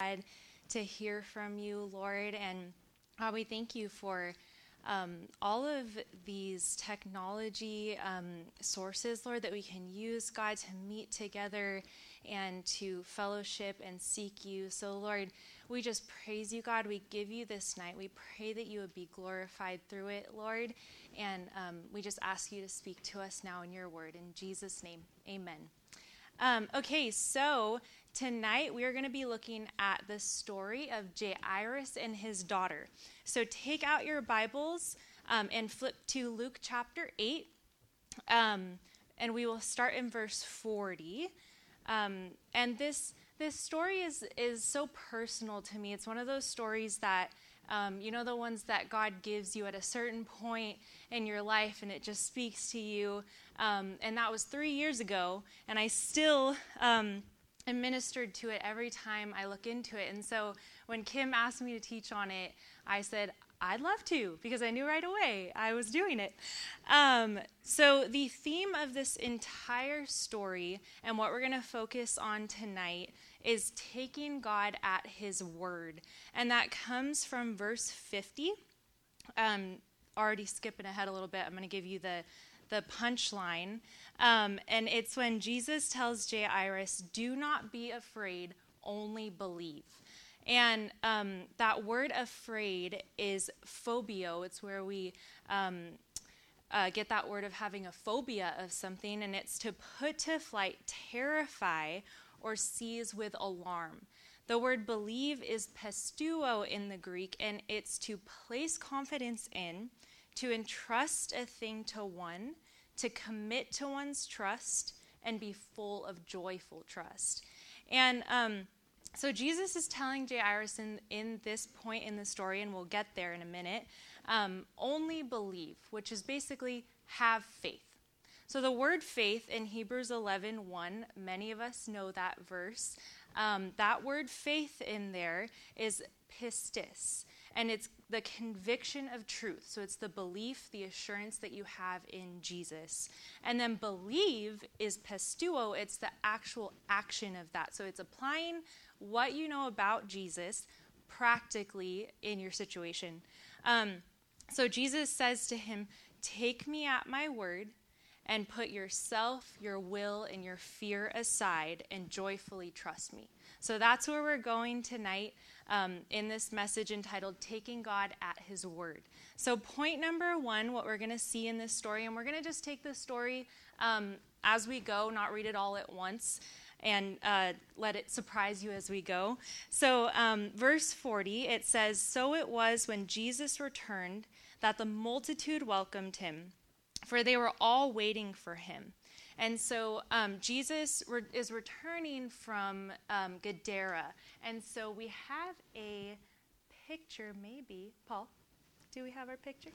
God, to hear from you, Lord. And we thank you for all of these technology sources, Lord, that we can use, God, to meet together and to fellowship and seek you. So, Lord, we just praise you, God. We give you this night. We pray that you would be glorified through it, Lord. And we just ask you to speak to us now in your word. In Jesus' name, amen. Okay, so tonight we are going to be looking at the story of Jairus and his daughter. So take out your Bibles and flip to Luke chapter 8, and we will start in verse 40. And this story is so personal to me. It's one of those stories that, the ones that God gives you at a certain point in your life, and it just speaks to you. And that was 3 years ago, and I still am ministered to it every time I look into it. And so when Kim asked me to teach on it, I said, I'd love to, because I knew right away I was doing it. So the theme of this entire story and what we're going to focus on tonight is taking God at his word. And that comes from verse 50. Already skipping ahead a little bit, I'm going to give you the punchline. And it's when Jesus tells Jairus, do not be afraid, only believe. And that word afraid is phobio. It's where we get that word of having a phobia of something, and it's to put to flight, terrify, or seize with alarm. The word believe is pisteuo in the Greek, and it's to place confidence in, to entrust a thing to one, to commit to one's trust, and be full of joyful trust. And so Jesus is telling Jairus in this point in the story, and we'll get there in a minute, only believe, which is basically have faith. So the word faith in Hebrews 11:1, many of us know that verse. That word faith in there is pistis, and it's the conviction of truth. So it's the belief, the assurance that you have in Jesus. And then believe is pisteuo. It's the actual action of that. So it's applying what you know about Jesus practically in your situation. So Jesus says to him, take me at my word and put yourself, your will, and your fear aside and joyfully trust me. So that's where we're going tonight in this message entitled Taking God at His Word. So point number 1, what we're going to see in this story, and we're going to just take the story as we go, not read it all at once, and let it surprise you as we go. So verse 40, it says, so it was when Jesus returned that the multitude welcomed him, for they were all waiting for him. And so Jesus is returning from Gadara. And so we have a picture, maybe. Paul, do we have our picture?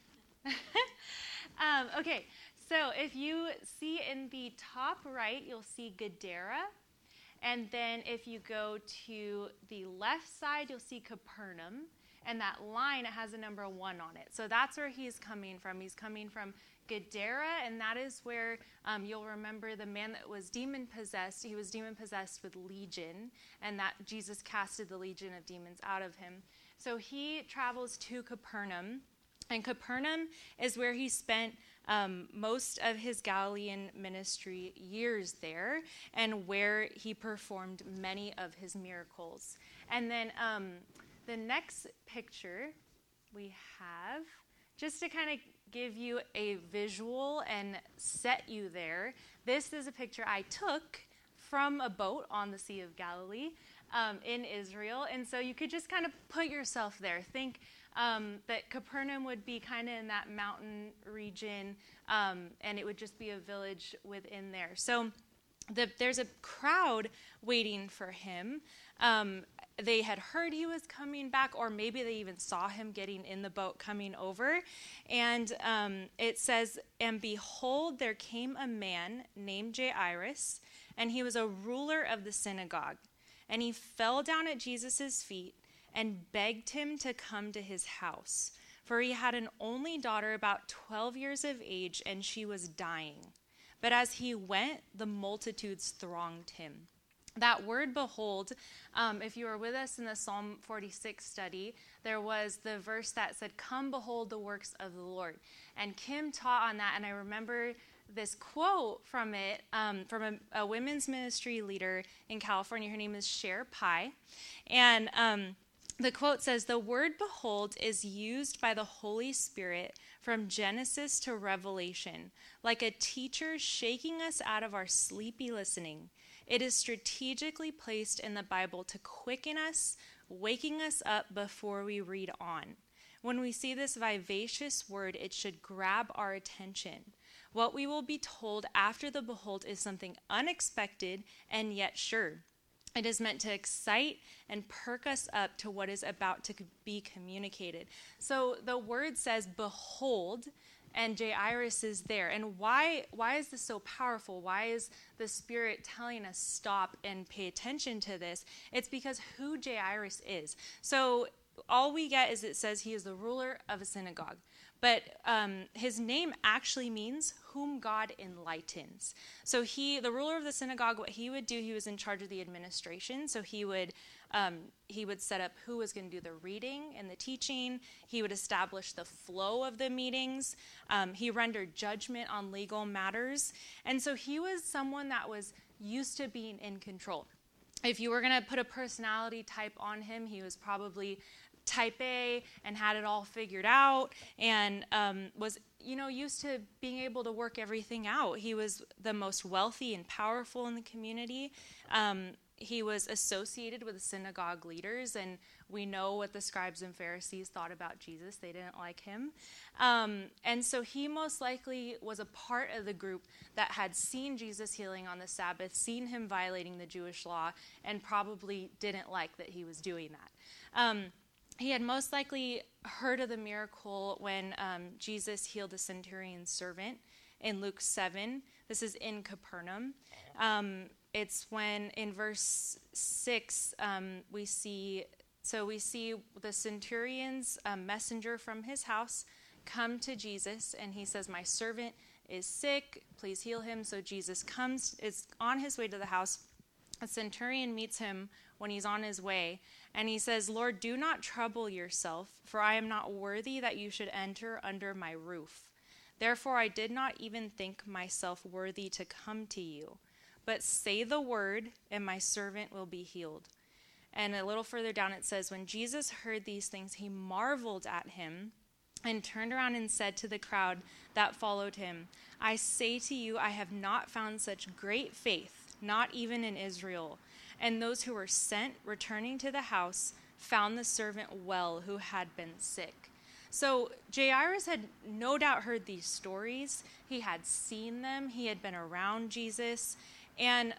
Okay, so if you see in the top right, you'll see Gadara. And then if you go to the left side, you'll see Capernaum. And that line, it has a number 1 on it. So that's where he's coming from. He's coming from Gadara, and that is where you'll remember the man that was demon-possessed. He was demon-possessed with legion, and that Jesus casted the legion of demons out of him. So he travels to Capernaum, and Capernaum is where he spent most of his Galilean ministry years there, and where he performed many of his miracles. And then the next picture we have, just to kind of give you a visual and set you there, this is a picture I took from a boat on the Sea of Galilee in Israel. And so you could just kind of put yourself there. Think that Capernaum would be kind of in that mountain region, and it would just be a village within there. So there's a crowd waiting for him. They had heard he was coming back, or maybe they even saw him getting in the boat coming over. And it says, and behold, there came a man named Jairus, and he was a ruler of the synagogue. And he fell down at Jesus' feet and begged him to come to his house. For he had an only daughter about 12 years of age, and she was dying. But as he went, the multitudes thronged him. That word behold, if you were with us in the Psalm 46 study, there was the verse that said, come behold the works of the Lord. And Kim taught on that, and I remember this quote from it, from a women's ministry leader in California. Her name is Cher Pye. And the quote says, the word behold is used by the Holy Spirit from Genesis to Revelation, like a teacher shaking us out of our sleepy listening. It is strategically placed in the Bible to quicken us, waking us up before we read on. When we see this vivacious word, it should grab our attention. What we will be told after the behold is something unexpected and yet sure. It is meant to excite and perk us up to what is about to be communicated. So the word says behold, and Jairus is there. And why is this so powerful? Why is the Spirit telling us stop and pay attention to this? It's because who Jairus is. So all we get is it says he is the ruler of a synagogue. But his name actually means whom God enlightens. So the ruler of the synagogue, what he would do, he was in charge of the administration. So he would set up who was going to do the reading and the teaching. He would establish the flow of the meetings. He rendered judgment on legal matters. And so he was someone that was used to being in control. If you were going to put a personality type on him, he was probably type A and had it all figured out and was used to being able to work everything out. He was the most wealthy and powerful in the community. He was associated with the synagogue leaders, and we know what the scribes and Pharisees thought about Jesus. They didn't like him. And so he most likely was a part of the group that had seen Jesus healing on the Sabbath, seen him violating the Jewish law, and probably didn't like that he was doing that. He had most likely heard of the miracle when Jesus healed the centurion's servant in Luke 7. This is in Capernaum. It's when in verse 6 we see the centurion's messenger from his house come to Jesus, and he says, my servant is sick, please heal him. So Jesus comes, is on his way to the house. A centurion meets him when he's on his way, and he says, Lord, do not trouble yourself, for I am not worthy that you should enter under my roof. Therefore I did not even think myself worthy to come to you. But say the word, and my servant will be healed. And a little further down it says, when Jesus heard these things, he marveled at him and turned around and said to the crowd that followed him, I say to you, I have not found such great faith, not even in Israel. And those who were sent, returning to the house, found the servant well who had been sick. So Jairus had no doubt heard these stories. He had seen them. He had been around Jesus. And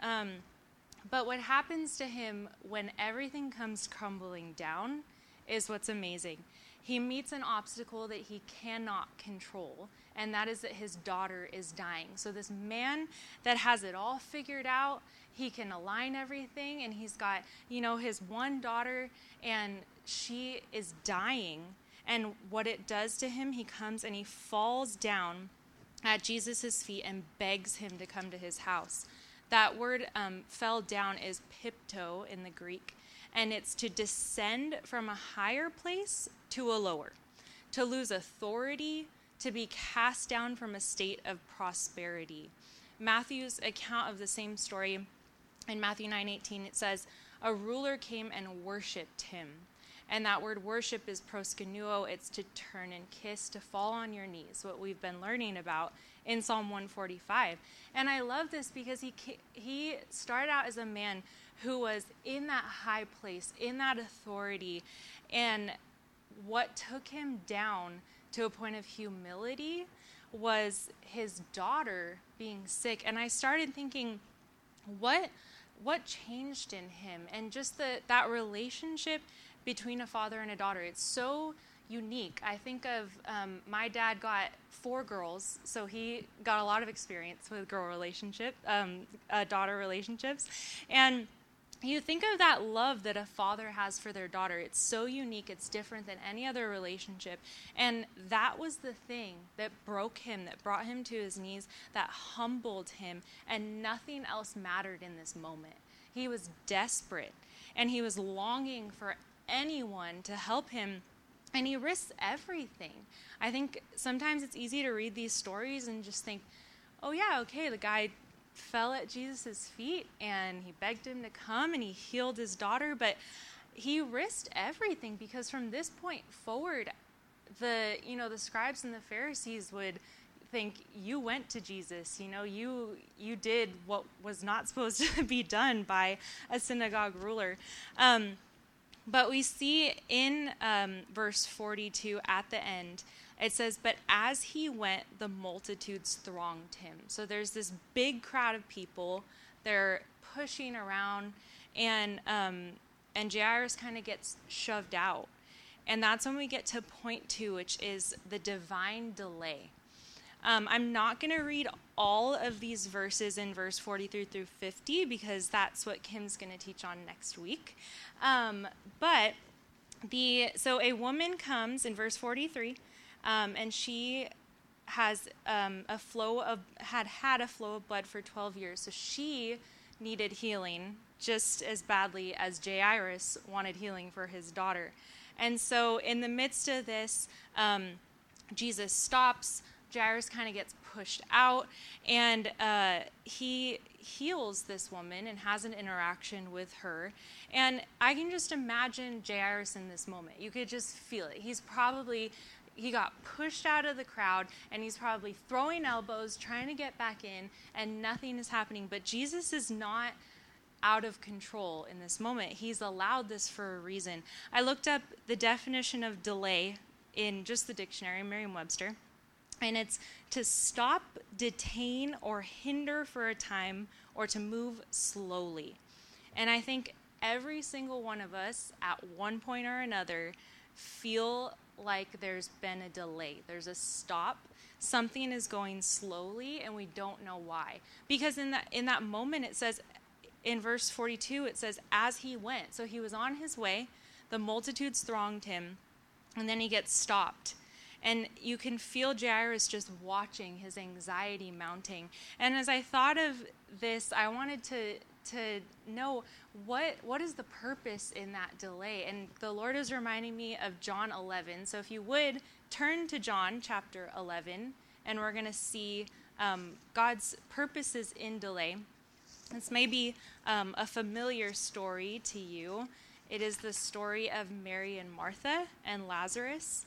but what happens to him when everything comes crumbling down is what's amazing. He meets an obstacle that he cannot control, and that is that his daughter is dying. So this man that has it all figured out, he can align everything, and he's got, his one daughter, and she is dying. And what it does to him, he comes and he falls down at Jesus' feet and begs him to come to his house. That word fell down is pipto in the Greek, and it's to descend from a higher place to a lower, to lose authority, to be cast down from a state of prosperity. Matthew's account of the same story, in Matthew 9:18, it says, a ruler came and worshipped him. And that word worship is proskunuo. It's to turn and kiss, to fall on your knees, what we've been learning about in Psalm 145. And I love this because he started out as a man who was in that high place, in that authority. And what took him down to a point of humility was his daughter being sick. And I started thinking, what changed in him? And just that relationship between a father and a daughter. It's so unique. I think of my dad got 4 girls, so he got a lot of experience with daughter relationships. And you think of that love that a father has for their daughter. It's so unique. It's different than any other relationship. And that was the thing that broke him, that brought him to his knees, that humbled him, and nothing else mattered in this moment. He was desperate, and he was longing for anyone to help him, and he risked everything. I think sometimes it's easy to read these stories and just think, oh yeah, okay, the guy fell at Jesus' feet and he begged him to come and he healed his daughter, but he risked everything, because from this point forward, the scribes and the Pharisees would think, you went to Jesus, you did what was not supposed to be done by a synagogue ruler. But we see in verse 42 at the end, it says, but as he went, the multitudes thronged him. So there's this big crowd of people. They're pushing around, and Jairus kind of gets shoved out. And that's when we get to point 2, which is the divine delay. I'm not going to read all of these verses in verse 43 through 50, because that's what Kim's going to teach on next week. So a woman comes in verse 43, and she has had a flow of blood for 12 years. So she needed healing just as badly as Jairus wanted healing for his daughter. And so in the midst of this, Jesus stops. Jairus kind of gets pushed out, and he heals this woman and has an interaction with her. And I can just imagine Jairus in this moment. You could just feel it. He got pushed out of the crowd, and he's probably throwing elbows, trying to get back in, and nothing is happening. But Jesus is not out of control in this moment. He's allowed this for a reason. I looked up the definition of delay in just the dictionary, Merriam-Webster, and it's to stop, detain, or hinder for a time, or to move slowly. And I think every single one of us at one point or another feel like there's been a delay. There's a stop. Something is going slowly, and we don't know why. Because in that moment, it says, in verse 42, it says, as he went. So he was on his way. The multitudes thronged him, and then he gets stopped. And you can feel Jairus just watching, his anxiety mounting. And as I thought of this, I wanted to know what is the purpose in that delay. And the Lord is reminding me of John 11. So if you would, turn to John chapter 11, and we're going to see God's purposes in delay. This may be a familiar story to you. It is the story of Mary and Martha and Lazarus.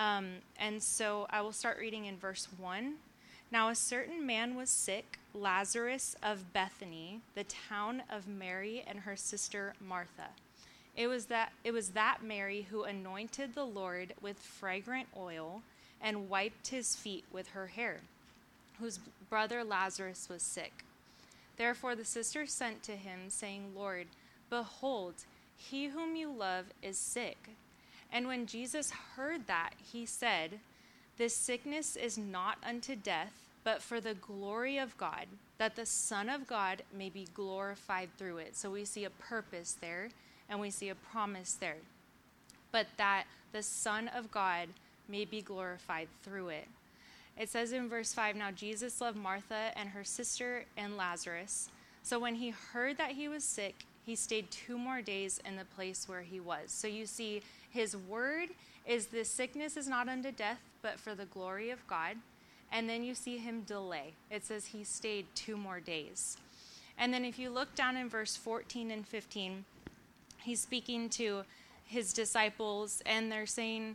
And so I will start reading in verse 1. Now a certain man was sick, Lazarus of Bethany, the town of Mary and her sister Martha. It was that Mary who anointed the Lord with fragrant oil and wiped his feet with her hair, whose brother Lazarus was sick. Therefore the sisters sent to him, saying, Lord, behold, he whom you love is sick. And when Jesus heard that, he said, this sickness is not unto death, but for the glory of God, that the Son of God may be glorified through it. So we see a purpose there, and we see a promise there. But that the Son of God may be glorified through it. It says in verse 5, now Jesus loved Martha and her sister and Lazarus. So when he heard that he was sick, he stayed 2 more days in the place where he was. So you see, his word is this sickness is not unto death, but for the glory of God. And then you see him delay. It says he stayed 2 more days. And then if you look down in verse 14 and 15, he's speaking to his disciples, and they're saying,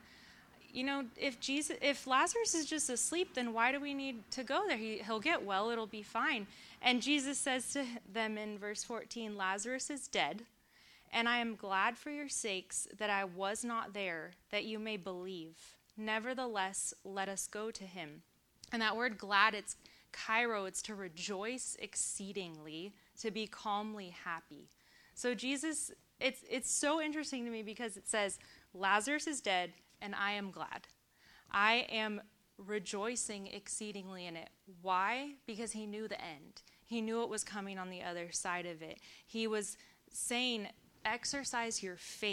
if Lazarus is just asleep, then why do we need to go there? He'll get well, it'll be fine. And Jesus says to them in verse 14, Lazarus is dead, and I am glad for your sakes that I was not there, that you may believe. Nevertheless, let us go to him. And that word glad, it's kairo, it's to rejoice exceedingly, to be calmly happy. So Jesus, it's so interesting to me because it says, Lazarus is dead, and I am glad. I am rejoicing exceedingly in it. Why? Because he knew the end. He knew what was coming on the other side of it. He was saying, exercise your faith.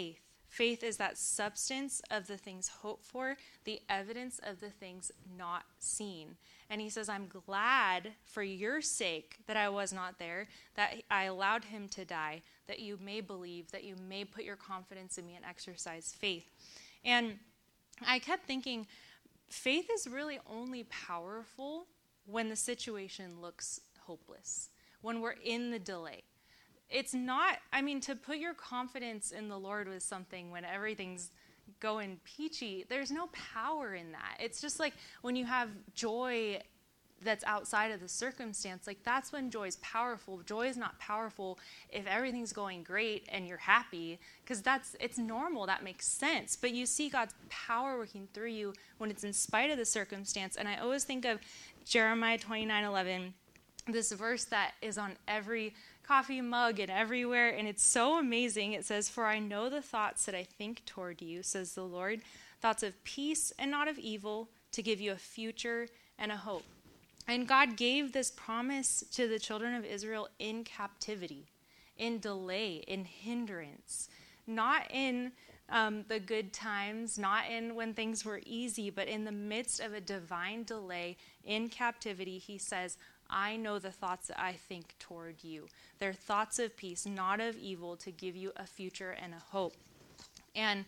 Faith is that substance of the things hoped for, the evidence of the things not seen. And he says, I'm glad for your sake that I was not there, that I allowed him to die, that you may believe, that you may put your confidence in me and exercise faith. And I kept thinking, faith is really only powerful when the situation looks hopeless, when we're in the delay. It's not, to put your confidence in the Lord with something when everything's going peachy, there's no power in that. It's just like when you have joy that's outside of the circumstance, like that's when joy is powerful. Joy is not powerful if everything's going great and you're happy, because it's normal, that makes sense. But you see God's power working through you when it's in spite of the circumstance. And I always think of Jeremiah 29:11, this verse that is on every coffee mug and everywhere, and it's so amazing. It says, "For I know the thoughts that I think toward you, says the Lord, thoughts of peace and not of evil, to give you a future and a hope." And God gave this promise to the children of Israel in captivity, in delay, in hindrance, not in the good times, not in when things were easy, but in the midst of a divine delay in captivity. He says, I know the thoughts that I think toward you. They're thoughts of peace, not of evil, to give you a future and a hope. And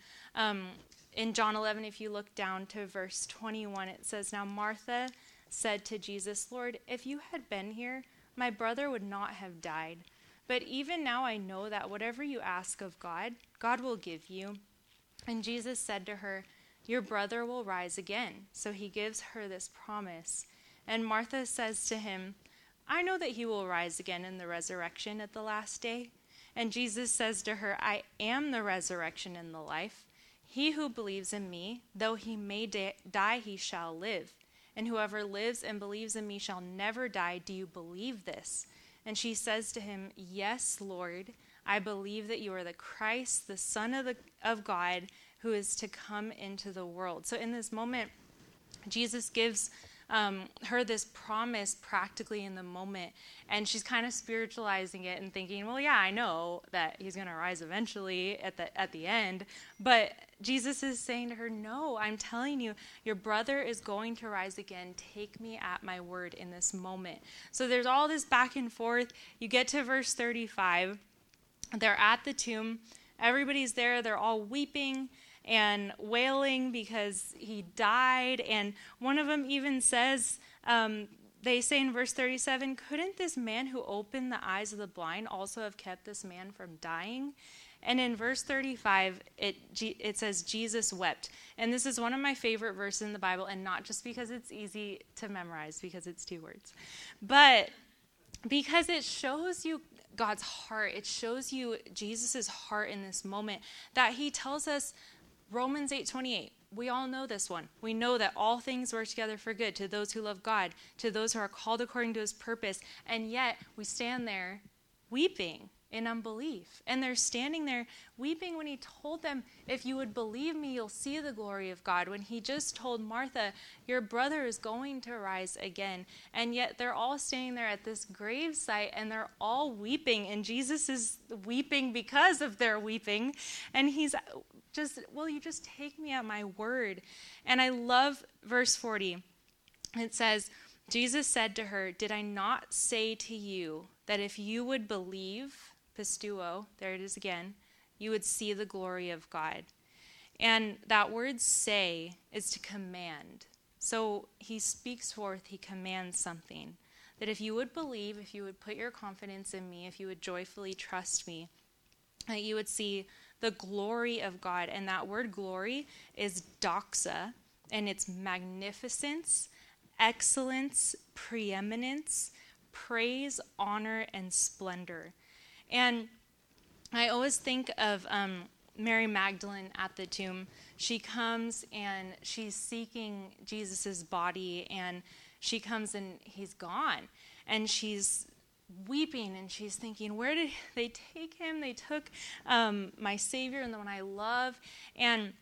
in John 11, if you look down to verse 21, it says, "Now Martha said to Jesus, 'Lord, if you had been here, my brother would not have died. But even now I know that whatever you ask of God, God will give you.' And Jesus said to her, 'Your brother will rise again.' So he gives her this promise. And Martha says to him, 'I know that he will rise again in the resurrection at the last day.' And Jesus says to her, 'I am the resurrection and the life. He who believes in me, though he may die, he shall live. And whoever lives and believes in me shall never die. Do you believe this?' And she says to him, 'Yes, Lord, I believe that you are the Christ, the Son of God, who is to come into the world.'" So in this moment, Jesus gives her this promise practically in the moment, and she's kind of spiritualizing it and thinking, well, yeah, I know that he's going to rise eventually at the end, but Jesus is saying to her, no, I'm telling you, your brother is going to rise again. Take me at my word in this moment. So there's all this back and forth. You get to verse 35. They're at the tomb. Everybody's there. They're all weeping and wailing because he died. And one of them even says, they say in verse 37, "Couldn't this man who opened the eyes of the blind also have kept this man from dying?" And in verse 35, it says, "Jesus wept." And this is one of my favorite verses in the Bible, and not just because it's easy to memorize, because it's 2 words, but because it shows you God's heart. It shows you Jesus' heart in this moment, that he tells us, Romans 8:28, we all know this one. We know that all things work together for good to those who love God, to those who are called according to his purpose. And yet we stand there weeping in unbelief. And they're standing there weeping when he told them, if you would believe me, you'll see the glory of God. When he just told Martha, your brother is going to rise again. And yet they're all standing there at this grave site and they're all weeping. And Jesus is weeping because of their weeping. And he's just, will you just take me at my word? And I love verse 40. It says, Jesus said to her, "Did I not say to you that if you would believe," pistuo, there it is again, "you would see the glory of God?" And that word "say" is to command. So he speaks forth, he commands something. That if you would believe, if you would put your confidence in me, if you would joyfully trust me, that you would see the glory of God. And that word glory is doxa, and it's magnificence, excellence, preeminence, praise, honor, and splendor. And I always think of Mary Magdalene at the tomb. She comes and she's seeking Jesus' body, and she comes and he's gone. And she's weeping and she's thinking, where did they take him? They took my Savior and the one I love. And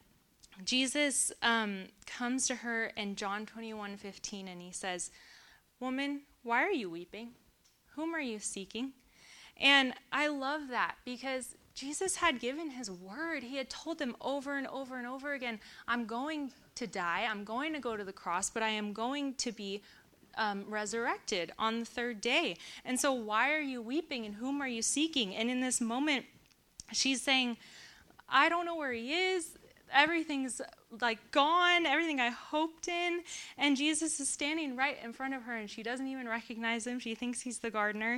Jesus comes to her in John 21:15, and he says, "Woman, why are you weeping? Whom are you seeking?" And I love that, because Jesus had given his word. He had told them over and over and over again, I'm going to die, I'm going to go to the cross, but I am going to be resurrected on the third day. And so why are you weeping and whom are you seeking? And in this moment, she's saying, I don't know where he is. Everything's like gone, everything I hoped in. And Jesus is standing right in front of her, and she doesn't even recognize him. She thinks he's the gardener.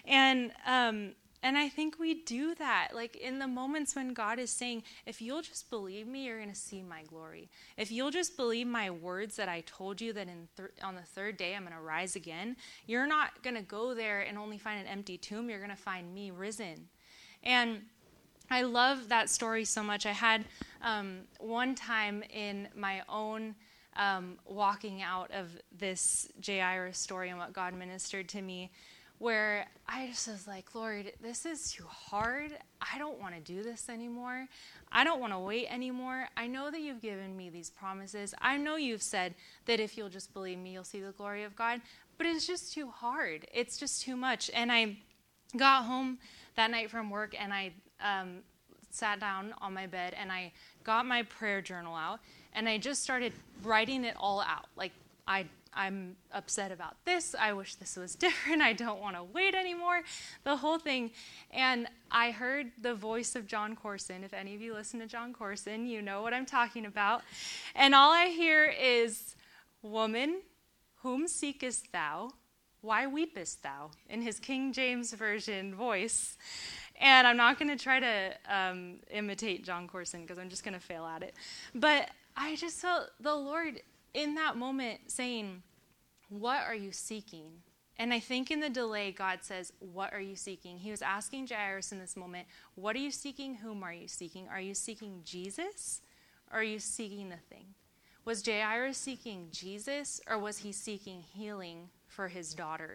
And I think we do that, like in the moments when God is saying, if you'll just believe me, you're going to see my glory. If you'll just believe my words that I told you that on the third day I'm going to rise again, you're not going to go there and only find an empty tomb. You're going to find me risen. And I love that story so much. I had one time in my own walking out of this Jairus story and what God ministered to me, where I just was like, Lord, this is too hard. I don't want to do this anymore. I don't want to wait anymore. I know that you've given me these promises. I know you've said that if you'll just believe me, you'll see the glory of God. But it's just too hard. It's just too much. And I got home that night from work, and I sat down on my bed, and I got my prayer journal out, and I just started writing it all out. Like, I'm upset about this. I wish this was different. I don't want to wait anymore. The whole thing. And I heard the voice of John Corson. If any of you listen to John Corson, you know what I'm talking about. And all I hear is, woman, whom seekest thou? Why weepest thou? In his King James Version voice. And I'm not going to try to imitate John Corson because I'm just going to fail at it. But I just felt the Lord in that moment saying, what are you seeking? And I think in the delay, God says, what are you seeking? He was asking Jairus in this moment, what are you seeking? Whom are you seeking? Are you seeking Jesus? Or are you seeking the thing? Was Jairus seeking Jesus, or was he seeking healing for his daughter?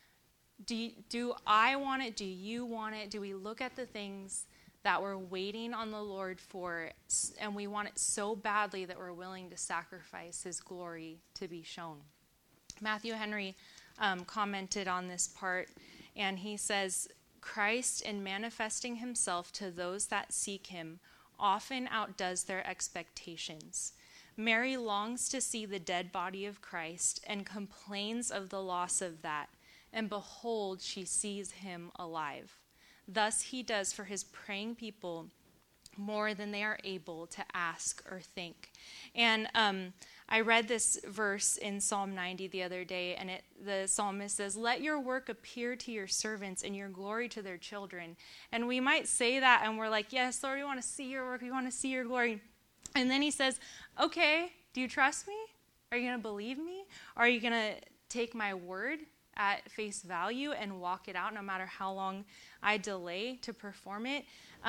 Do I want it? Do you want it? Do we look at the things that we're waiting on the Lord for, and we want it so badly that we're willing to sacrifice his glory to be shown? Matthew Henry commented on this part, and he says, Christ, in manifesting himself to those that seek him, often outdoes their expectations. Mary longs to see the dead body of Christ and complains of the loss of that, and behold, she sees him alive. Thus he does for his praying people more than they are able to ask or think. And I read this verse in Psalm 90 the other day, and the psalmist says, let your work appear to your servants and your glory to their children. And we might say that, and we're like, yes, Lord, we want to see your work, we want to see your glory. And then he says, okay, do you trust me? Are you going to believe me? Are you going to take my word at face value and walk it out no matter how long I delay to perform it?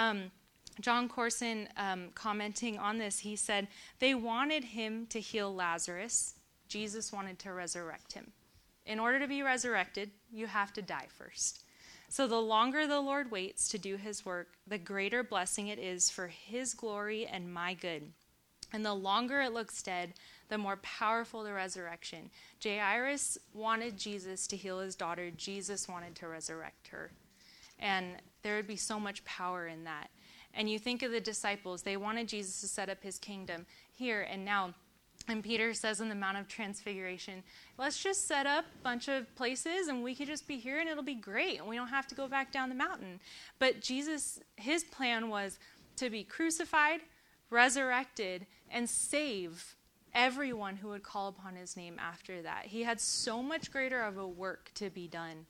John Corson, commenting on this, he said, they wanted him to heal Lazarus. Jesus wanted to resurrect him. In order to be resurrected, you have to die first. So the longer the Lord waits to do his work, the greater blessing it is for his glory and my good. And the longer it looks dead, the more powerful the resurrection. Jairus wanted Jesus to heal his daughter. Jesus wanted to resurrect her. And there would be so much power in that. And you think of the disciples. They wanted Jesus to set up his kingdom here and now. And Peter says in the Mount of Transfiguration, let's just set up a bunch of places and we could just be here and it'll be great. And we don't have to go back down the mountain. But Jesus, his plan was to be crucified, resurrected, and save everyone who would call upon his name after that. He had so much greater of a work to be done.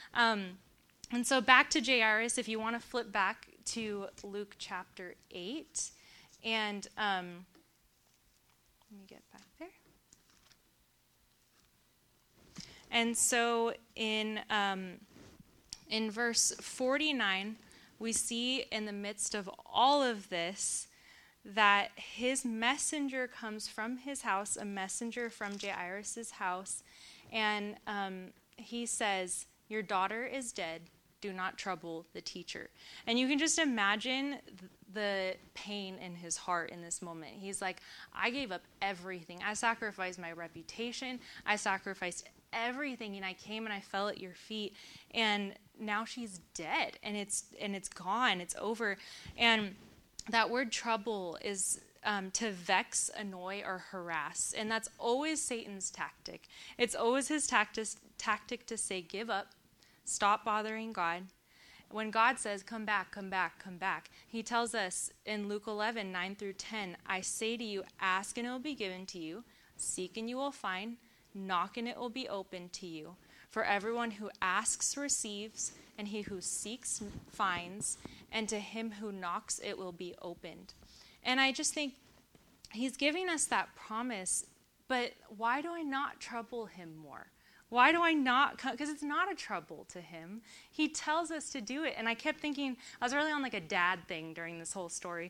And so back to Jairus, if you want to flip back to Luke chapter 8. And let me get back there. And so in verse 49, we see in the midst of all of this that his messenger comes from his house, a messenger from Jairus' house, and he says, your daughter is dead. Do not trouble the teacher. And you can just imagine the pain in his heart in this moment. He's like, I gave up everything. I sacrificed my reputation. I sacrificed everything, and I came and I fell at your feet, and now she's dead, and it's gone, it's over. And that word trouble is to vex, annoy, or harass. And that's always Satan's tactic. It's always his tactic to say, give up, stop bothering God. When God says, come back, come back, come back, he tells us in Luke 11, 9 through 10, I say to you, ask and it will be given to you, seek and you will find, knock and it will be opened to you. For everyone who asks receives, and he who seeks finds, and to him who knocks it will be opened. And I just think he's giving us that promise, but why do I not trouble him more? Why do I not? Because it's not a trouble to him. He tells us to do it. And I kept thinking, I was really on like a dad thing during this whole story.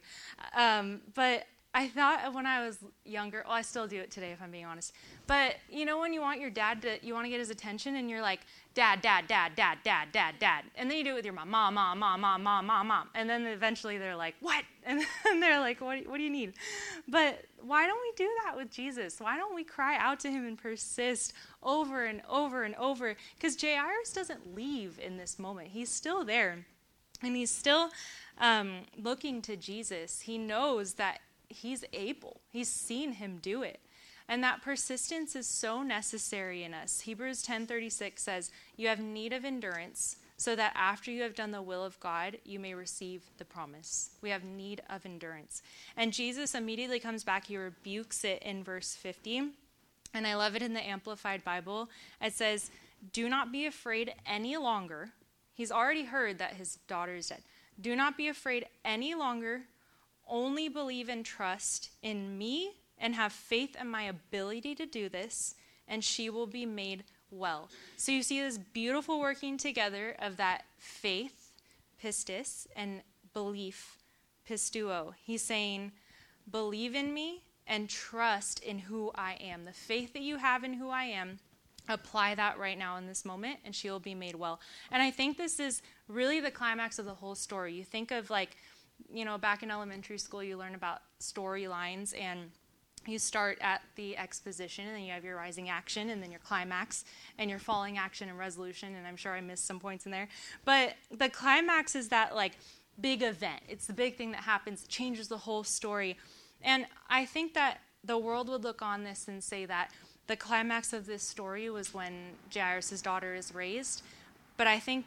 But I thought when I was younger, well, I still do it today if I'm being honest. But you know when you want your dad you want to get his attention and you're like, dad, dad, dad, dad, dad, dad, dad. And then you do it with your mom, mom, mom, mom, mom, mom, mom, mom. And then eventually they're like, what? And then they're like, what do you need? But why don't we do that with Jesus? Why don't we cry out to him and persist over and over and over? Because Jairus doesn't leave in this moment. He's still there. And he's still looking to Jesus. He knows that he's able. He's seen him do it. And that persistence is so necessary in us. Hebrews 10:36 says, you have need of endurance, so that after you have done the will of God, you may receive the promise. We have need of endurance. And Jesus immediately comes back. He rebukes it in verse 50. And I love it in the Amplified Bible. It says, do not be afraid any longer. He's already heard that his daughter is dead. Do not be afraid any longer. Only believe and trust in me and have faith in my ability to do this, and she will be made well. So you see this beautiful working together of that faith, pistis, and belief, pistuo. He's saying, believe in me and trust in who I am. The faith that you have in who I am, apply that right now in this moment, and she will be made well. And I think this is really the climax of the whole story. You think of like, you know, back in elementary school, you learn about storylines, and you start at the exposition, and then you have your rising action, and then your climax, and your falling action and resolution, and I'm sure I missed some points in there. But the climax is that, like, big event. It's the big thing that happens, changes the whole story. And I think that the world would look on this and say that the climax of this story was when Jairus' daughter is raised. But I think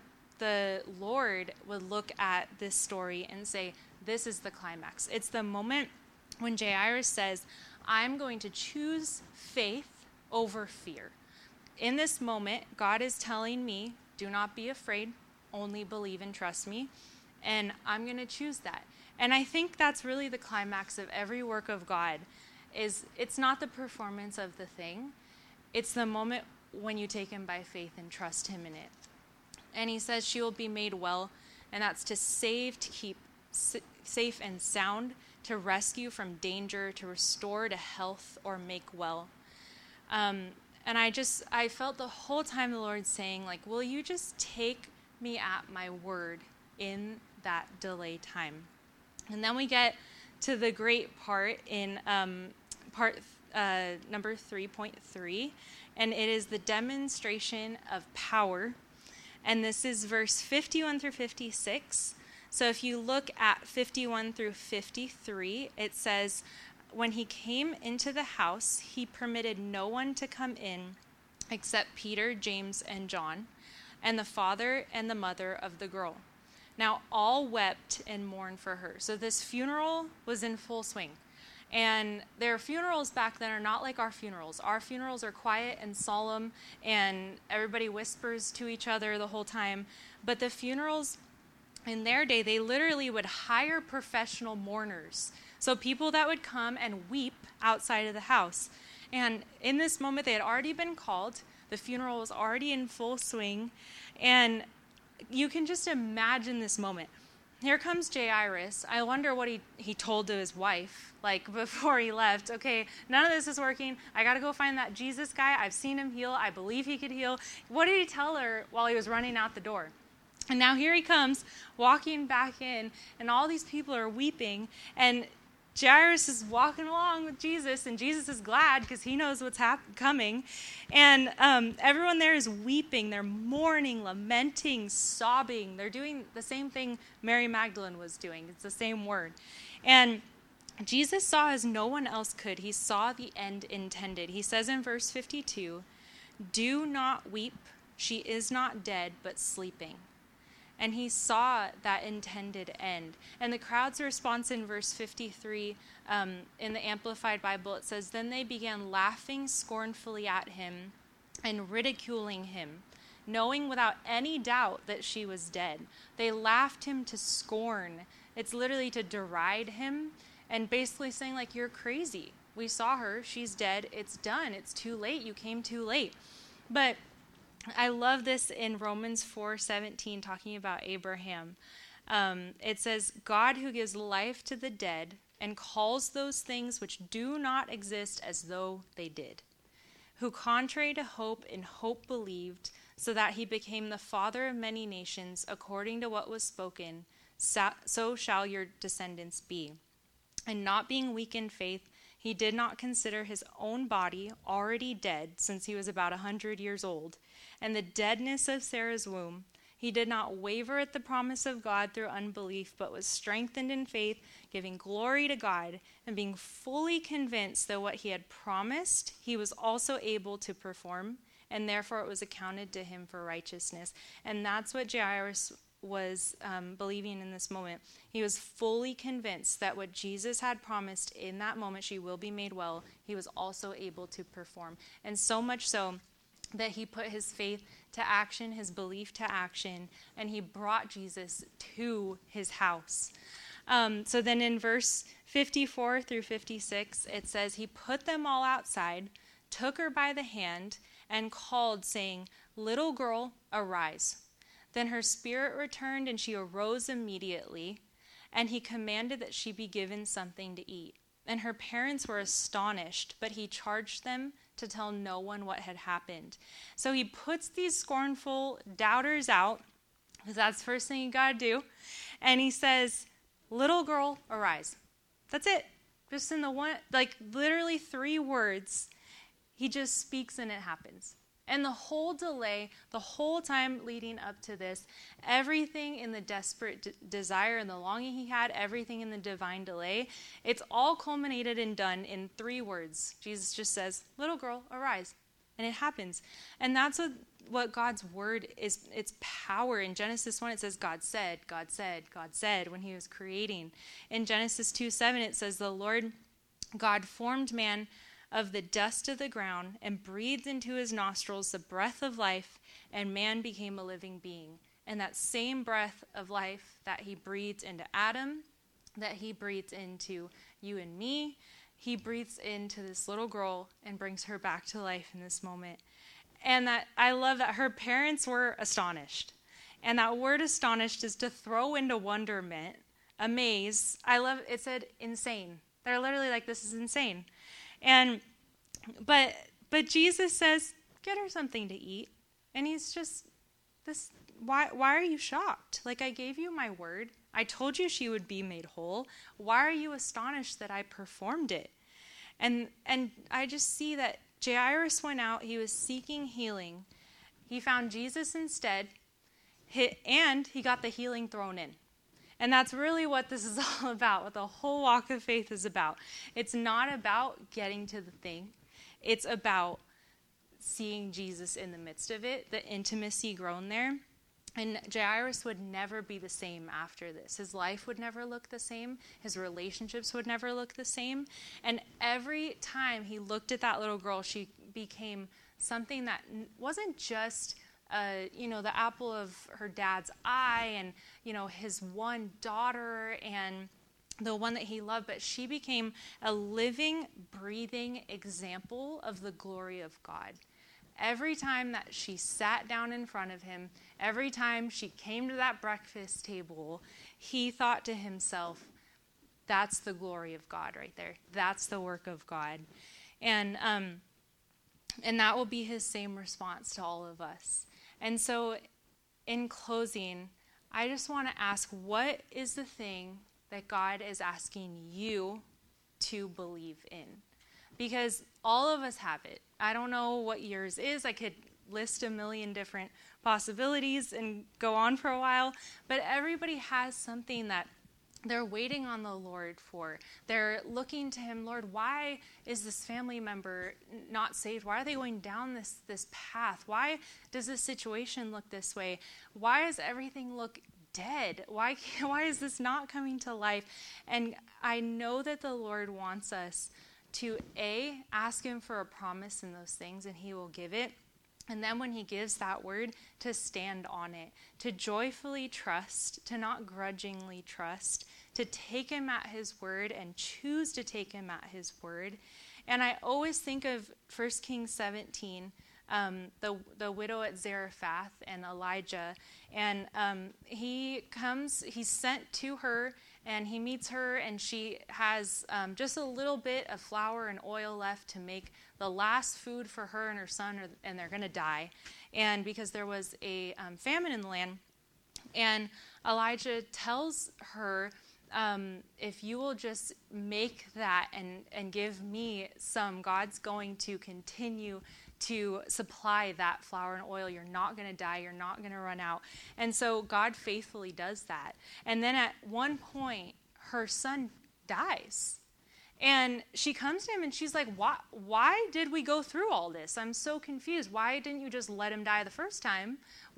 the Lord would look at this story and say, this is the climax. It's the moment when Jairus says, I'm going to choose faith over fear. In this moment, God is telling me, do not be afraid, only believe and trust me. And I'm going to choose that. And I think that's really the climax of every work of God. Is it's not the performance of the thing. It's the moment when you take him by faith and trust him in it. And he says she will be made well, and that's to save, to keep safe and sound, to rescue from danger, to restore to health, or make well. And I felt the whole time the Lord saying, like, will you just take me at my word in that delay time? And then we get to the great part in number 3.3, and it is the demonstration of power. And this is verse 51 through 56. So if you look at 51 through 53, it says, when he came into the house, he permitted no one to come in except Peter, James, and John, and the father and the mother of the girl. Now all wept and mourned for her. So this funeral was in full swing. And their funerals back then are not like our funerals. Our funerals are quiet and solemn, and everybody whispers to each other the whole time. But the funerals in their day, they literally would hire professional mourners. So people that would come and weep outside of the house. And in this moment, they had already been called. The funeral was already in full swing. And you can just imagine this moment. Here comes Jairus. I wonder what he told to his wife, like, before he left. Okay, none of this is working. I got to go find that Jesus guy. I've seen him heal. I believe he could heal. What did he tell her while he was running out the door? And now here he comes, walking back in, and all these people are weeping. And Jairus is walking along with Jesus, and Jesus is glad because he knows what's coming. And everyone there is weeping. They're mourning, lamenting, sobbing. They're doing the same thing Mary Magdalene was doing. It's the same word. And Jesus saw as no one else could. He saw the end intended. He says in verse 52, "Do not weep. She is not dead, but sleeping." And he saw that intended end. And the crowd's response in verse 53, in the Amplified Bible, it says, "Then they began laughing scornfully at him and ridiculing him, knowing without any doubt that she was dead." They laughed him to scorn. It's literally to deride him and basically saying, like, you're crazy. We saw her. She's dead. It's done. It's too late. You came too late. But I love this in Romans 4:17, talking about Abraham. It says, "God who gives life to the dead and calls those things which do not exist as though they did, who contrary to hope in hope believed, so that he became the father of many nations, according to what was spoken, so shall your descendants be. And not being weak in faith, he did not consider his own body already dead, since he was about 100 years old, and the deadness of Sarah's womb. He did not waver at the promise of God through unbelief, but was strengthened in faith, giving glory to God, and being fully convinced that what he had promised, he was also able to perform, and therefore it was accounted to him for righteousness." And that's what Jairus was believing in this moment. He was fully convinced that what Jesus had promised in that moment, she will be made well, he was also able to perform. And so much so that he put his faith to action, his belief to action, and he brought Jesus to his house. So then in verse 54 through 56, it says, "He put them all outside, took her by the hand, and called, saying, 'Little girl, arise.' Then her spirit returned, and she arose immediately, and he commanded that she be given something to eat. And her parents were astonished, but he charged them to tell no one what had happened." So he puts these scornful doubters out, because that's the first thing you got to do. And he says, "Little girl, arise." That's it. Just in the one, like literally 3 words, he just speaks and it happens. And the whole delay, the whole time leading up to this, everything in the desperate desire and the longing he had, everything in the divine delay, it's all culminated and done in 3 words. Jesus just says, "Little girl, arise." And it happens. And that's what God's word is. It's power. In Genesis 1, it says, God said, God said, God said when he was creating. In Genesis 2:7, it says, "The Lord God formed man of the dust of the ground and breathed into his nostrils the breath of life, and man became a living being." And that same breath of life that he breathed into Adam, that he breathed into you and me, he breathes into this little girl and brings her back to life in this moment. And that I love that her parents were astonished. And that word astonished is to throw into wonderment, amaze. I love it, said insane. They're literally like, this is insane. But Jesus says, "Get her something to eat." And he's just, why are you shocked? Like, I gave you my word. I told you she would be made whole. Why are you astonished that I performed it? And I just see that Jairus went out. He was seeking healing. He found Jesus instead, and he got the healing thrown in. And that's really what this is all about, what the whole walk of faith is about. It's not about getting to the thing. It's about seeing Jesus in the midst of it, the intimacy grown there. And Jairus would never be the same after this. His life would never look the same. His relationships would never look the same. And every time he looked at that little girl, she became something that wasn't just the apple of her dad's eye and, his one daughter and the one that he loved, but she became a living, breathing example of the glory of God. Every time that she sat down in front of him, every time she came to that breakfast table, he thought to himself, that's the glory of God right there. That's the work of God. And that will be his same response to all of us. And so in closing, I just want to ask, what is the thing that God is asking you to believe in. Because all of us have it. I don't know what yours is. I could list a million different possibilities and go on for a while, but everybody has something that they're waiting on the Lord for. They're looking to him, Lord, why is this family member not saved? Why are they going down this path? Why does this situation look this way? Why does everything look dead? Why is this not coming to life? And I know that the Lord wants us to ask him for a promise in those things, and he will give it. And then when he gives that word, to stand on it, to joyfully trust, to not grudgingly trust, to take him at his word and choose to take him at his word. And I always think of 1 Kings 17, the widow at Zarephath and Elijah. And he's sent to her, and he meets her, and she has just a little bit of flour and oil left to make the last food for her and her son, and they're going to die. And because there was a famine in the land, and Elijah tells her, if you will just make that and give me some, God's going to continue to supply that flour and oil. You're not going to die. You're not going to run out. And so God faithfully does that. And then at one point, her son dies. And she comes to him and she's like, why did we go through all this? I'm so confused. Why didn't you just let him die the first time?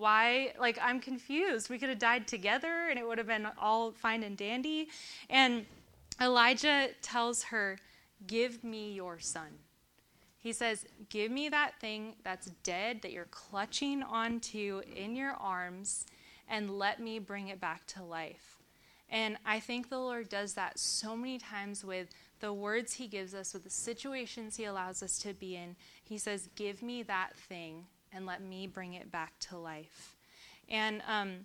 I'm confused. We could have died together and it would have been all fine and dandy. And Elijah tells her, give me your son. He says, give me that thing that's dead that you're clutching onto in your arms, and let me bring it back to life. And I think the Lord does that so many times with the words he gives us, with the situations he allows us to be in. He says, give me that thing and let me bring it back to life. And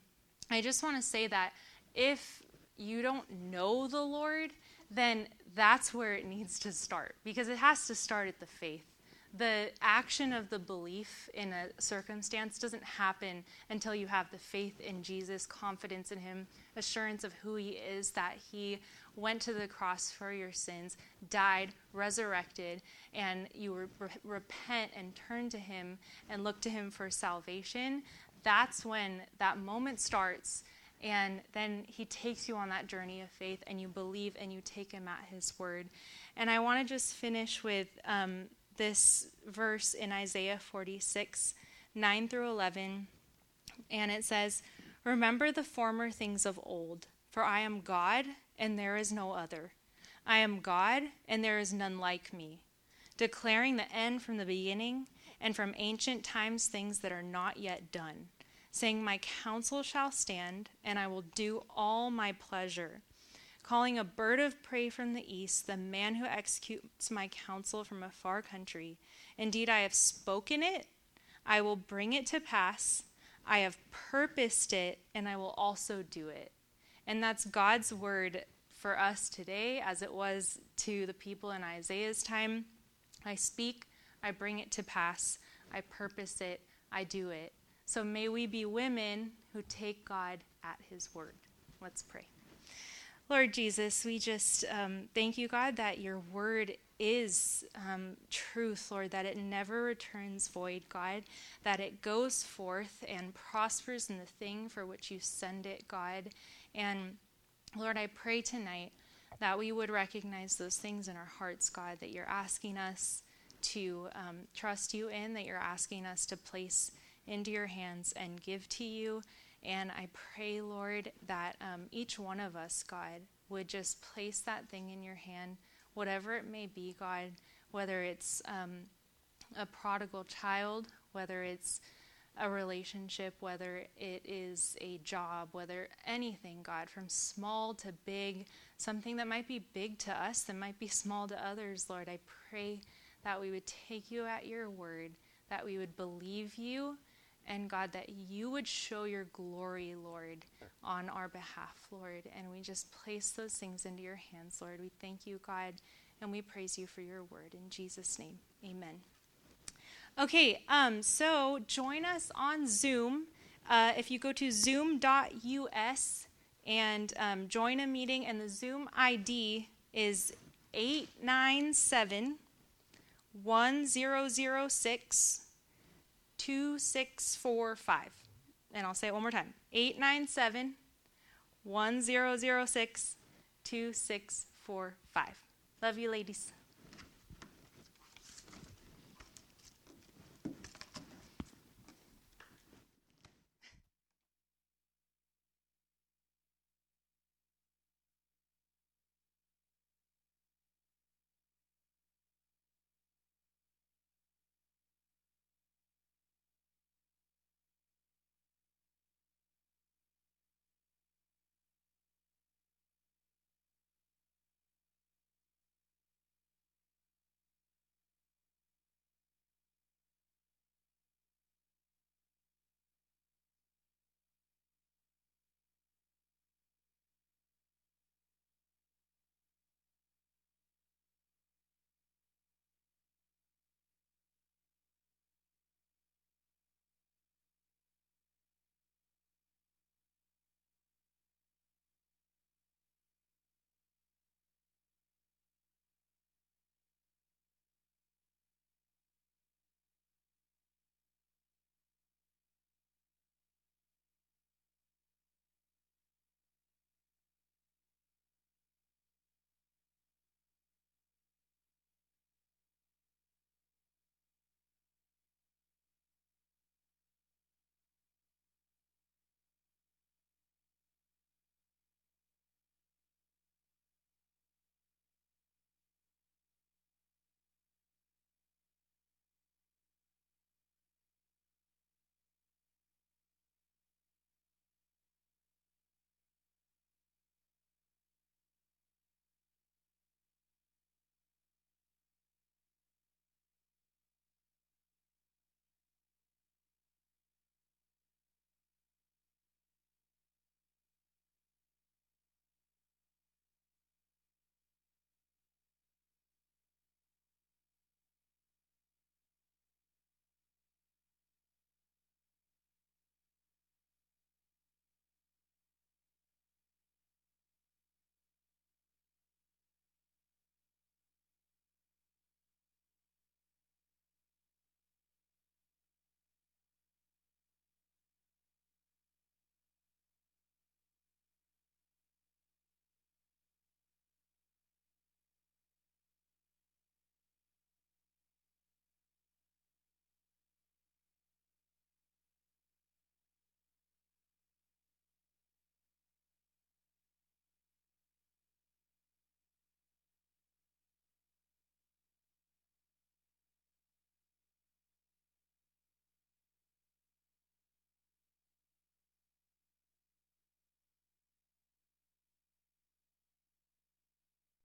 I just want to say that if you don't know the Lord, then that's where it needs to start, because it has to start at the faith. The action of the belief in a circumstance doesn't happen until you have the faith in Jesus, confidence in him, assurance of who he is, that he went to the cross for your sins, died, resurrected, and you repent and turn to him and look to him for salvation. That's when that moment starts. And then he takes you on that journey of faith, and you believe and you take him at his word. And I want to just finish with this verse in Isaiah 46, 9 through 11. And it says, remember the former things of old, for I am God, and there is no other. I am God, and there is none like me, declaring the end from the beginning, and from ancient times things that are not yet done, saying, my counsel shall stand, and I will do all my pleasure, calling a bird of prey from the east, the man who executes my counsel from a far country. Indeed, I have spoken it, I will bring it to pass, I have purposed it, and I will also do it. And that's God's word for us today, as it was to the people in Isaiah's time. I speak, I bring it to pass, I purpose it, I do it. So may we be women who take God at his word. Let's pray. Lord Jesus, we just thank you, God, that your word is truth, Lord, that it never returns void, God, that it goes forth and prospers in the thing for which you send it, God. And Lord, I pray tonight that we would recognize those things in our hearts, God, that you're asking us to trust you in, that you're asking us to place into your hands and give to you. And I pray, Lord, that each one of us, God, would just place that thing in your hand, whatever it may be, God, whether it's a prodigal child, whether it's a relationship, whether it is a job, whether anything, God, from small to big, something that might be big to us that might be small to others, Lord. I pray that we would take you at your word, that we would believe you, and God, that you would show your glory, Lord, on our behalf, Lord. And we just place those things into your hands, Lord. We thank you, God, and we praise you for your word. In Jesus' name, amen. Okay, so join us on Zoom. If you go to zoom.us and join a meeting, and the Zoom ID is 897-1006-2645. And I'll say it one more time. 897-1006-2645. Love you, ladies.